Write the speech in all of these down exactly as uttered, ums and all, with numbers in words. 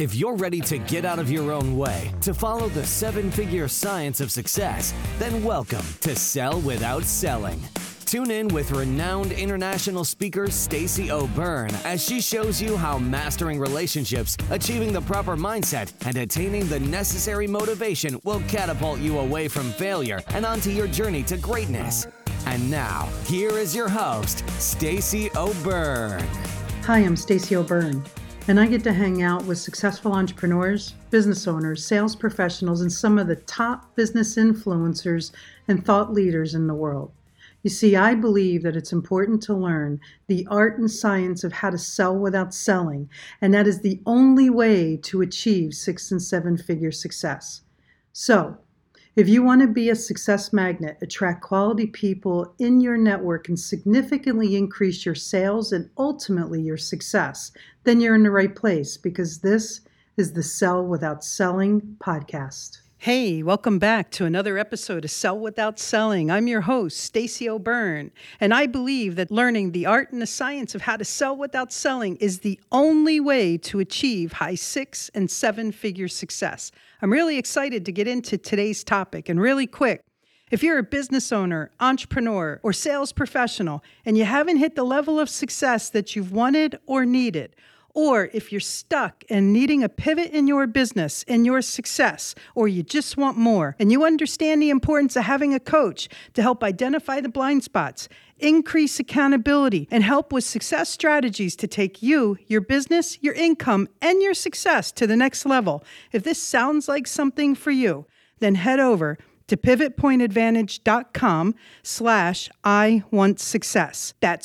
If you're ready to get out of your own way to follow the seven-figure science of success, then welcome to Sell Without Selling. Tune in with renowned international speaker Stacey O'Byrne as she shows you how mastering relationships, achieving the proper mindset, and attaining the necessary motivation will catapult you away from failure and onto your journey to greatness. And now, here is your host, Stacey O'Byrne. Hi, I'm Stacey O'Byrne, and I get to hang out with successful entrepreneurs, business owners, sales professionals, and some of the top business influencers and thought leaders in the world. You see, I believe that it's important to learn the art and science of how to sell without selling, and that is the only way to achieve six and seven figure success. So, if you want to be a success magnet, attract quality people in your network, and significantly increase your sales and ultimately your success, then you're in the right place, because this is the Sell Without Selling podcast. Hey, welcome back to another episode of Sell Without Selling. I'm your host, Stacey O'Byrne, and I believe that learning the art and the science of how to sell without selling is the only way to achieve high six and seven figure success. I'm really excited to get into today's topic, and really quick, if you're a business owner, entrepreneur, or sales professional, and you haven't hit the level of success that you've wanted or needed, or if you're stuck and needing a pivot in your business and your success, or you just want more, and you understand the importance of having a coach to help identify the blind spots, increase accountability, and help with success strategies to take you, your business, your income, and your success to the next level. If this sounds like something for you, then head over to pivotpointadvantage.com slash I want success. That's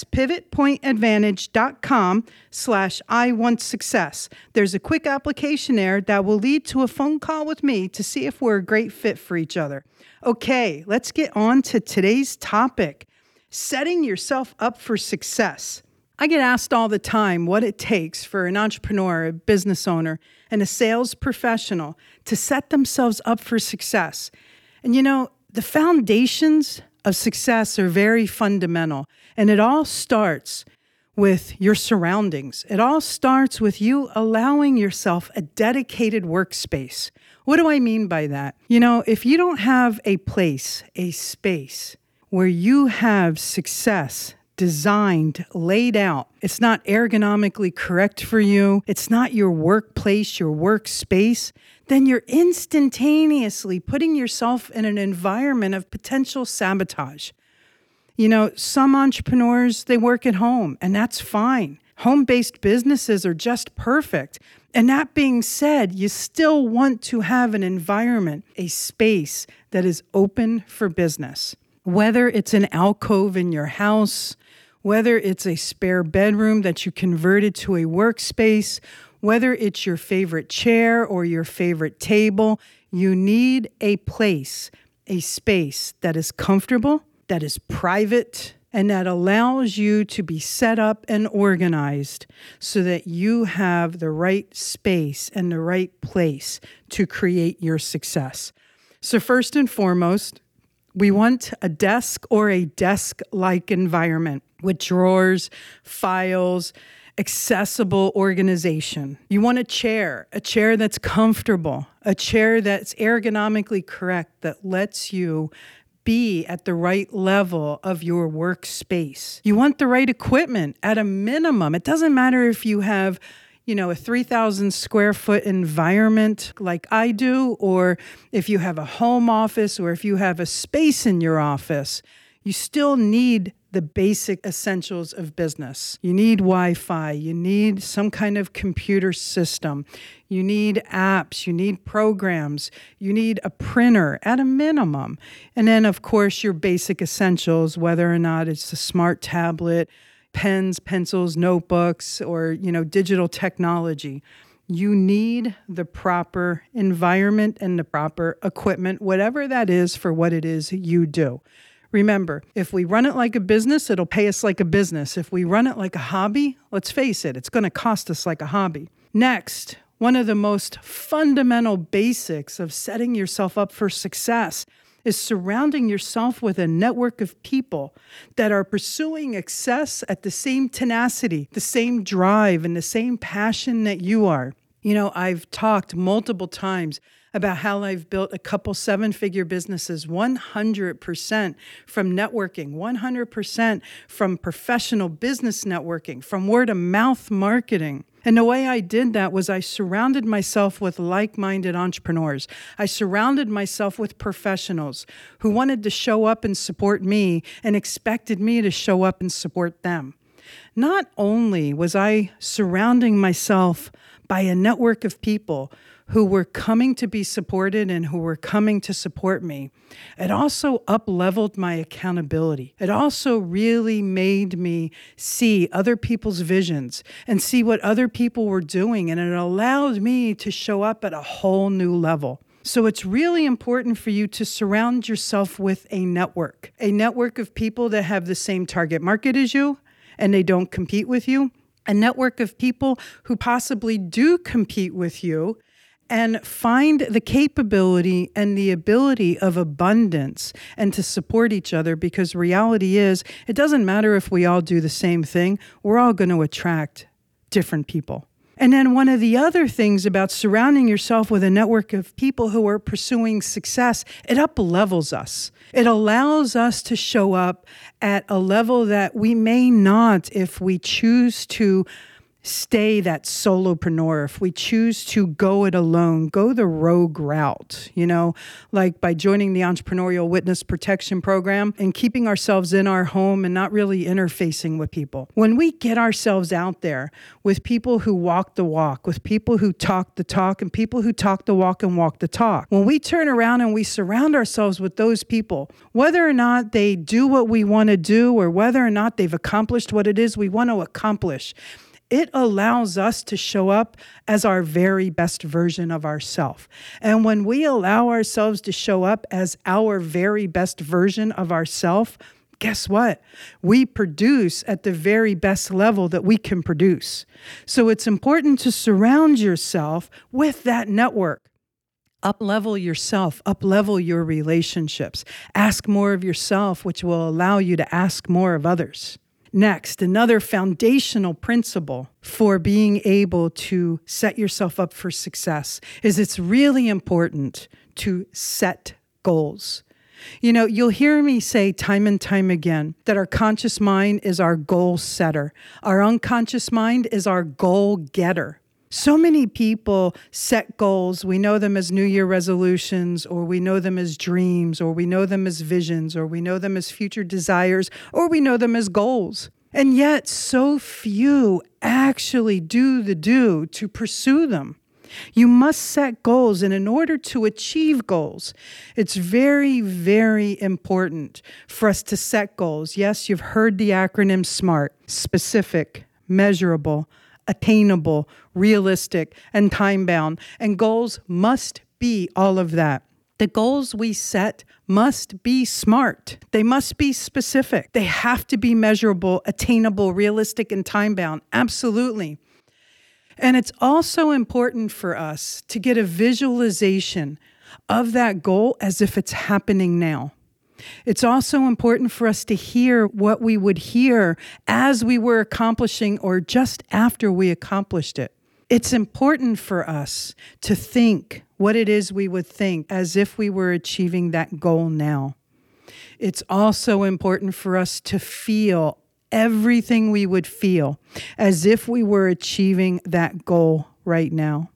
pivotpointadvantage.com slash I want success. There's a quick application there that will lead to a phone call with me to see if we're a great fit for each other. Okay, let's get on to today's topic, setting yourself up for success. I get asked all the time what it takes for an entrepreneur, a business owner, and a sales professional to set themselves up for success. And you know, the foundations of success are very fundamental, and it all starts with your surroundings. It all starts with you allowing yourself a dedicated workspace. What do I mean by that? You know, if you don't have a place, a space where you have success designed, laid out, it's not ergonomically correct for you, it's not your workplace, your workspace, then you're instantaneously putting yourself in an environment of potential sabotage. You know, some entrepreneurs, they work at home, and that's fine. Home-based businesses are just perfect. And that being said, you still want to have an environment, a space that is open for business. Whether it's an alcove in your house, whether it's a spare bedroom that you converted to a workspace, whether it's your favorite chair or your favorite table, you need a place, a space that is comfortable, that is private, and that allows you to be set up and organized so that you have the right space and the right place to create your success. So first and foremost, we want a desk or a desk-like environment with drawers, files, accessible organization. You want a chair, a chair that's comfortable, a chair that's ergonomically correct, that lets you be at the right level of your workspace. You want the right equipment at a minimum. It doesn't matter if you have, you know, a three thousand square foot environment like I do, or if you have a home office, or if you have a space in your office, you still need the basic essentials of business. You need Wi-Fi, you need some kind of computer system, you need apps, you need programs, you need a printer at a minimum. And then, of course, your basic essentials, whether or not it's a smart tablet, pens, pencils, notebooks, or, you know, digital technology. You need the proper environment and the proper equipment, whatever that is for what it is you do. Remember, if we run it like a business, it'll pay us like a business. If we run it like a hobby, let's face it, it's going to cost us like a hobby. Next, one of the most fundamental basics of setting yourself up for success is surrounding yourself with a network of people that are pursuing success at the same tenacity, the same drive, and the same passion that you are. You know, I've talked multiple times about how I've built a couple seven-figure businesses one hundred percent from networking, one hundred percent from professional business networking, from word-of-mouth marketing. And the way I did that was I surrounded myself with like-minded entrepreneurs. I surrounded myself with professionals who wanted to show up and support me and expected me to show up and support them. Not only was I surrounding myself by a network of people who were coming to be supported and who were coming to support me, it also up-leveled my accountability. It also really made me see other people's visions and see what other people were doing, and it allowed me to show up at a whole new level. So it's really important for you to surround yourself with a network, a network of people that have the same target market as you, and they don't compete with you, a network of people who possibly do compete with you, and find the capability and the ability of abundance and to support each other, because reality is, it doesn't matter if we all do the same thing, we're all going to attract different people. And then one of the other things about surrounding yourself with a network of people who are pursuing success, it up-levels us. It allows us to show up at a level that we may not if we choose to stay that solopreneur, if we choose to go it alone, go the rogue route, you know, like by joining the Entrepreneurial Witness Protection Program and keeping ourselves in our home and not really interfacing with people. When we get ourselves out there with people who walk the walk, with people who talk the talk, and people who talk the walk and walk the talk, when we turn around and we surround ourselves with those people, whether or not they do what we want to do or whether or not they've accomplished what it is we want to accomplish, it allows us to show up as our very best version of ourselves. And when we allow ourselves to show up as our very best version of ourselves, guess what? We produce at the very best level that we can produce. So it's important to surround yourself with that network. Up-level yourself, up-level your relationships. Ask more of yourself, which will allow you to ask more of others. Next, another foundational principle for being able to set yourself up for success is it's really important to set goals. You know, you'll hear me say time and time again that our conscious mind is our goal setter. Our unconscious mind is our goal getter. So many people set goals. We know them as New Year resolutions, or we know them as dreams, or we know them as visions, or we know them as future desires, or we know them as goals. And yet so few actually do the do to pursue them. You must set goals, and in order to achieve goals, it's very, very important for us to set goals. Yes, you've heard the acronym SMART: specific, measurable, attainable, realistic, and time-bound. And goals must be all of that. The goals we set must be SMART. They must be specific. They have to be measurable, attainable, realistic, and time-bound. Absolutely. And it's also important for us to get a visualization of that goal as if it's happening now. It's also important for us to hear what we would hear as we were accomplishing or just after we accomplished it. It's important for us to think what it is we would think as if we were achieving that goal now. It's also important for us to feel everything we would feel as if we were achieving that goal right now.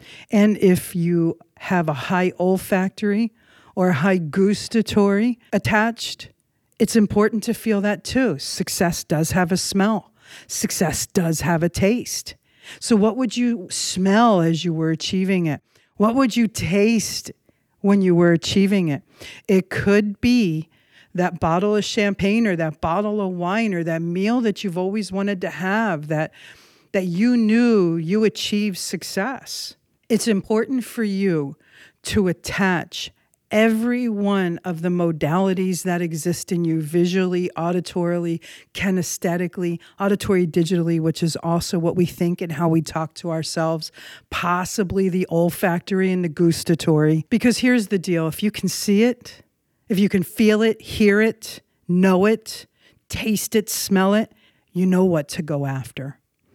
And if you have a high olfactory or high gustatory attached, it's important to feel that too. Success does have a smell. Success does have a taste. So what would you smell as you were achieving it? What would you taste when you were achieving it? It could be that bottle of champagne or that bottle of wine or that meal that you've always wanted to have, that, that you knew you achieved success. It's important for you to attach every one of the modalities that exist in you, visually, auditorily, kinesthetically, auditory, digitally, which is also what we think and how we talk to ourselves, possibly the olfactory and the gustatory. Because here's the deal. If you can see it, if you can feel it, hear it, know it, taste it, smell it, you know what to go after.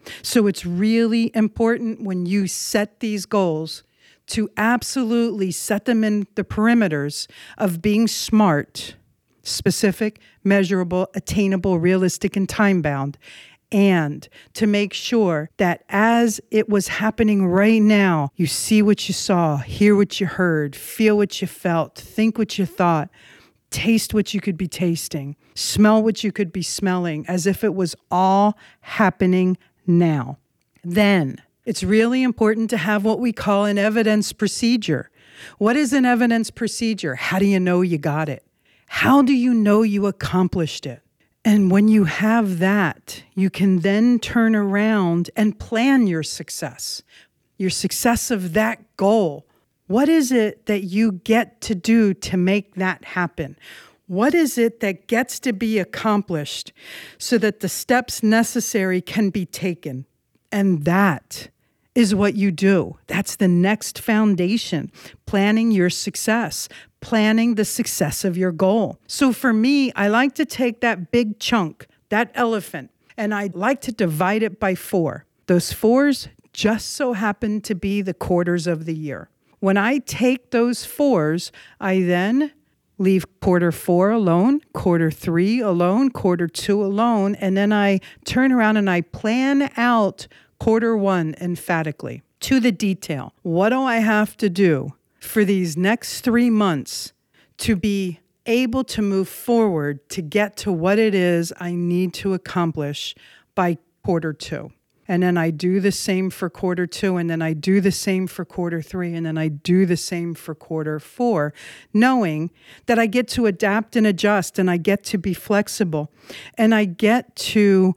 So it's really important when you set these goals to absolutely set them in the perimeters of being SMART, specific, measurable, attainable, realistic, and time-bound, and to make sure that as it was happening right now, you see what you saw, hear what you heard, feel what you felt, think what you thought, taste what you could be tasting, smell what you could be smelling, as if it was all happening now. Then it's really important to have what we call an evidence procedure. What is an evidence procedure? How do you know you got it? How do you know you accomplished it? And when you have that, you can then turn around and plan your success, your success of that goal. What is it that you get to do to make that happen? What is it that gets to be accomplished so that the steps necessary can be taken? And that is what you do. That's the next foundation, planning your success, planning the success of your goal. So for me, I like to take that big chunk, that elephant, and I like to divide it by four. Those fours just so happen to be the quarters of the year. When I take those fours, I then leave quarter four alone, quarter three alone, quarter two alone, and then I turn around and I plan out quarter one emphatically to the detail. What do I have to do for these next three months to be able to move forward to get to what it is I need to accomplish by quarter two? And then I do the same for quarter two, and then I do the same for quarter three, and then I do the same for quarter four, knowing that I get to adapt and adjust, and I get to be flexible, and I get to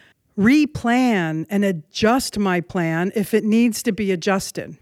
replan and adjust my plan if it needs to be adjusted.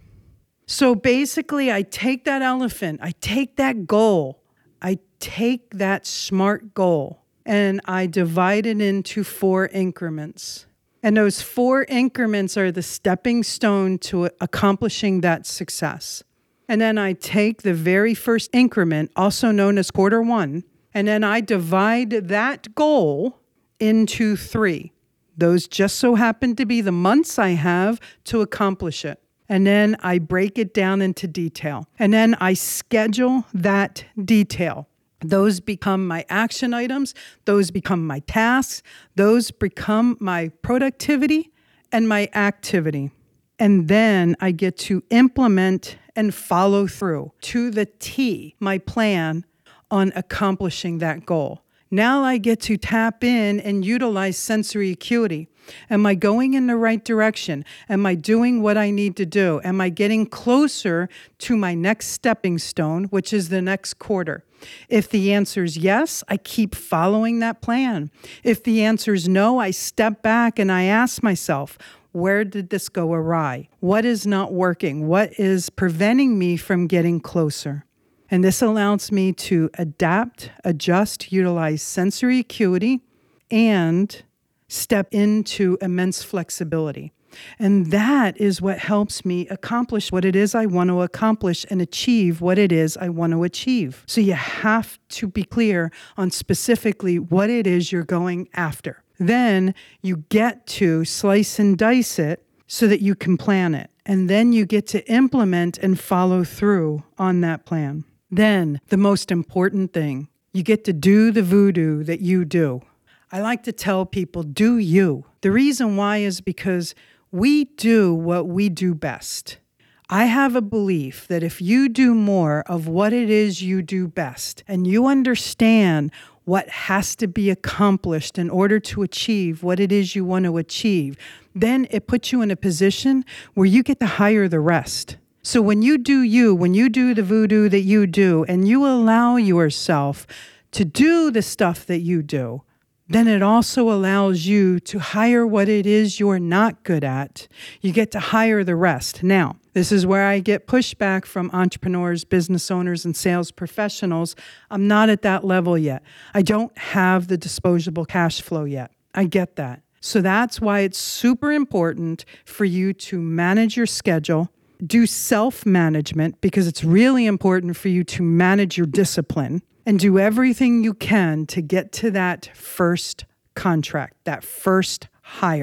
So basically, I take that elephant, I take that goal, I take that SMART goal, and I divide it into four increments. And those four increments are the stepping stone to accomplishing that success. And then I take the very first increment, also known as quarter one, and then I divide that goal into three. Those just so happen to be the months I have to accomplish it. And then I break it down into detail. And then I schedule that detail. Those become my action items. Those become my tasks. Those become my productivity and my activity. And then I get to implement and follow through to the T my plan on accomplishing that goal. Now I get to tap in and utilize sensory acuity. Am I going in the right direction? Am I doing what I need to do? Am I getting closer to my next stepping stone, which is the next quarter? If the answer is yes, I keep following that plan. If the answer is no, I step back and I ask myself, where did this go awry? What is not working? What is preventing me from getting closer? And this allows me to adapt, adjust, utilize sensory acuity, and step into immense flexibility. And that is what helps me accomplish what it is I want to accomplish and achieve what it is I want to achieve. So you have to be clear on specifically what it is you're going after. Then you get to slice and dice it so that you can plan it. And then you get to implement and follow through on that plan. Then the most important thing, you get to do the voodoo that you do. I like to tell people, do you. The reason why is because we do what we do best. I have a belief that if you do more of what it is you do best, and you understand what has to be accomplished in order to achieve what it is you want to achieve, then it puts you in a position where you get to hire the rest. So when you do you, when you do the voodoo that you do, and you allow yourself to do the stuff that you do, then it also allows you to hire what it is you're not good at. You get to hire the rest. Now, this is where I get pushback from entrepreneurs, business owners, and sales professionals. I'm not at that level yet. I don't have the disposable cash flow yet. I get that. So that's why it's super important for you to manage your schedule, do self-management, because it's really important for you to manage your discipline, and do everything you can to get to that first contract, that first hire.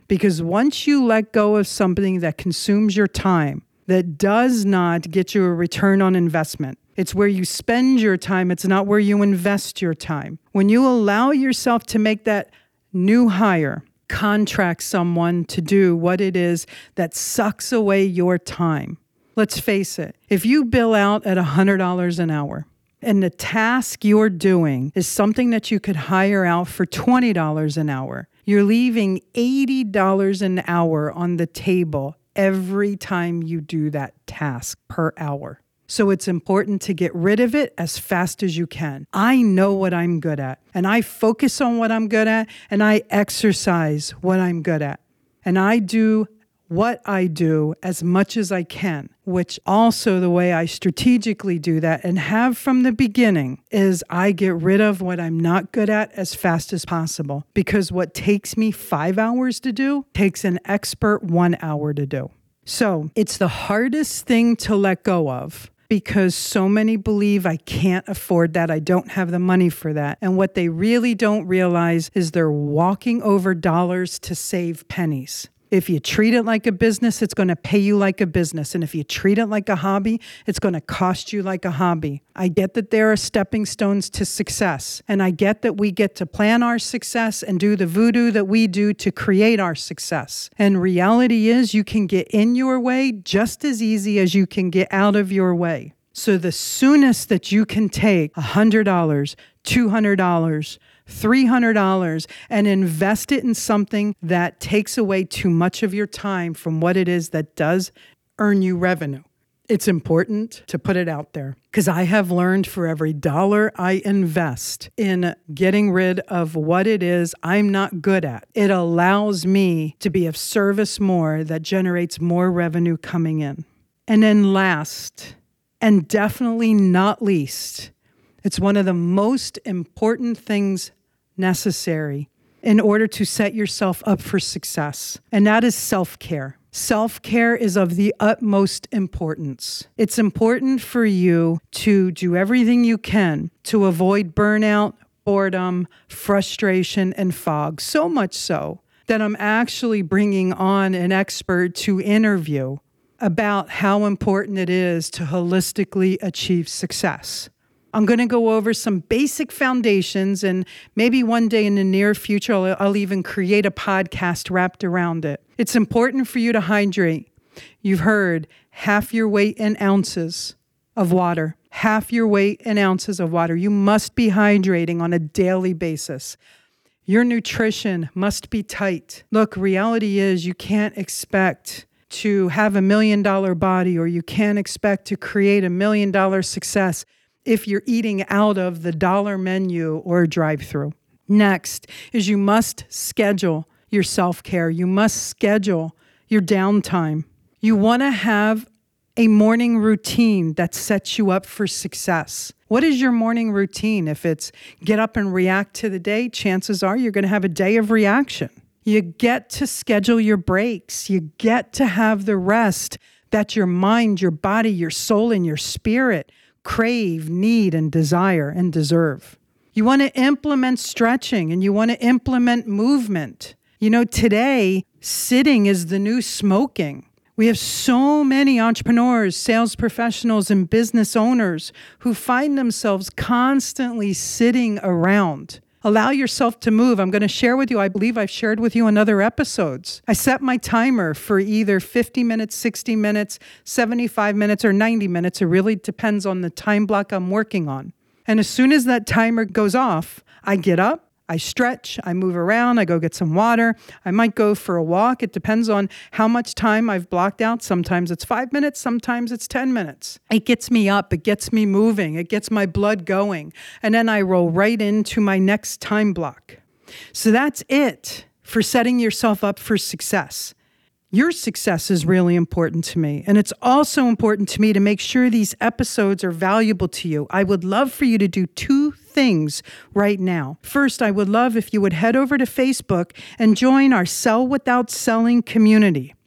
Because once you let go of something that consumes your time, that does not get you a return on investment, it's where you spend your time, it's not where you invest your time. When you allow yourself to make that new hire, contract someone to do what it is that sucks away your time. Let's face it, if you bill out at one hundred dollars an hour and the task you're doing is something that you could hire out for twenty dollars an hour, you're leaving eighty dollars an hour on the table every time you do that task per hour. So it's important to get rid of it as fast as you can. I know what I'm good at, and I focus on what I'm good at, and I exercise what I'm good at. And I do what I do as much as I can, which also the way I strategically do that and have from the beginning is I get rid of what I'm not good at as fast as possible. Because what takes me five hours to do takes an expert one hour to do. So it's the hardest thing to let go of, because so many believe I can't afford that, I don't have the money for that. And what they really don't realize is they're walking over dollars to save pennies. If you treat it like a business, it's going to pay you like a business. And if you treat it like a hobby, it's going to cost you like a hobby. I get that there are stepping stones to success. And I get that we get to plan our success and do the voodoo that we do to create our success. And reality is you can get in your way just as easy as you can get out of your way. So the soonest that you can take one hundred dollars, two hundred dollars, three hundred dollars and invest it in something that takes away too much of your time from what it is that does earn you revenue. It's important to put it out there, because I have learned for every dollar I invest in getting rid of what it is I'm not good at, it allows me to be of service more that generates more revenue coming in. And then last, and definitely not least, it's one of the most important things necessary in order to set yourself up for success, and that is self-care. Self-care is of the utmost importance. It's important for you to do everything you can to avoid burnout, boredom, frustration, and fog, so much so that I'm actually bringing on an expert to interview about how important it is to holistically achieve success. I'm going to go over some basic foundations, and maybe one day in the near future, I'll, I'll even create a podcast wrapped around it. It's important for you to hydrate. You've heard half your weight in ounces of water, half your weight in ounces of water. You must be hydrating on a daily basis. Your nutrition must be tight. Look, reality is you can't expect to have a million dollar body, or you can't expect to create a million dollar success if you're eating out of the dollar menu or drive-through. Next is you must schedule your self-care. You must schedule your downtime. You want to have a morning routine that sets you up for success. What is your morning routine? If it's get up and react to the day, chances are you're going to have a day of reaction. You get to schedule your breaks. You get to have the rest that your mind, your body, your soul, and your spirit crave, need, and desire, and deserve. You want to implement stretching, and you want to implement movement. You know, today, sitting is the new smoking. We have so many entrepreneurs, sales professionals, and business owners who find themselves constantly sitting around. Allow yourself to move. I'm going to share with you, I believe I've shared with you in other episodes. I set my timer for either fifty minutes, sixty minutes, seventy-five minutes, or ninety minutes. It really depends on the time block I'm working on. And as soon as that timer goes off, I get up, I stretch, I move around, I go get some water. I might go for a walk. It depends on how much time I've blocked out. Sometimes it's five minutes, sometimes it's ten minutes. It gets me up, it gets me moving, it gets my blood going. And then I roll right into my next time block. So that's it for setting yourself up for success. Your success is really important to me. And it's also important to me to make sure these episodes are valuable to you. I would love for you to do two things right now. First, I would love if you would head over to Facebook and join our Sell Without Selling community.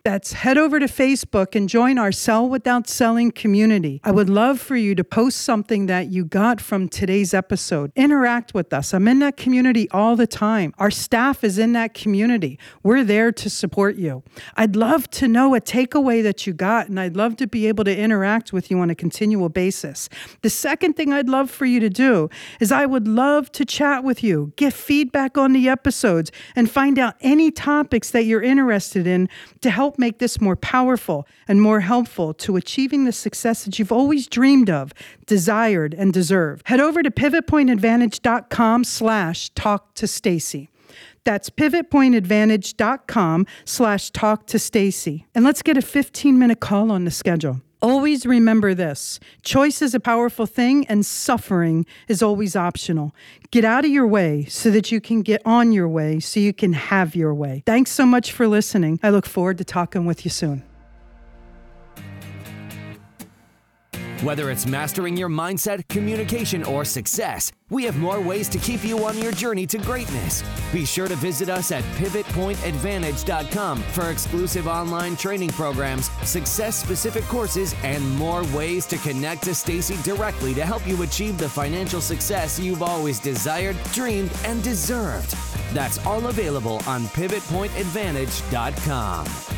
That's head over to Facebook and join our Sell Without Selling community. I would love for you to post something that you got from today's episode. Interact with us. I'm in that community all the time. Our staff is in that community. We're there to support you. I'd love to know a takeaway that you got, and I'd love to be able to interact with you on a continual basis. The second thing I'd love for you to do is I would love to chat with you, get feedback on the episodes, and find out any topics that you're interested in to help make this more powerful and more helpful to achieving the success that you've always dreamed of, desired, and deserved. Head over to pivotpointadvantage.com slash talk to Stacy. That's pivotpointadvantage.com slash talk to Stacy. And let's get a fifteen minute call on the schedule. Always remember this. Choice is a powerful thing and suffering is always optional. Get out of your way so that you can get on your way so you can have your way. Thanks so much for listening. I look forward to talking with you soon. Whether it's mastering your mindset, communication, or success, we have more ways to keep you on your journey to greatness. Be sure to visit us at pivot point advantage dot com for exclusive online training programs, success-specific courses, and more ways to connect to Stacy directly to help you achieve the financial success you've always desired, dreamed, and deserved. That's all available on pivot point advantage dot com.